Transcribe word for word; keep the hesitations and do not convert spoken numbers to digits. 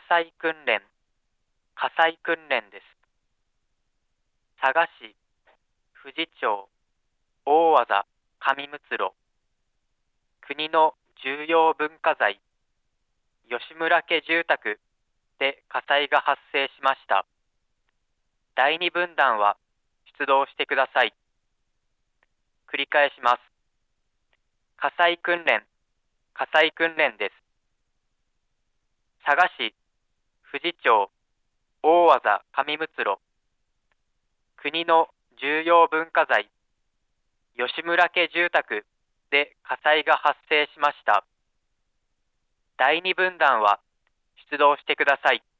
災訓練、火災訓練です。佐賀市、富士町、大字、上睦路、国の重要文化財、吉村家住宅で火災が発生しました。だいに分団は出動してください。繰り返します。火災訓練、火災訓練です。佐賀市、富士町、大字、上睦路、国の重要文化財、吉村家住宅で火災が発生しました。だいに分団は出動してください。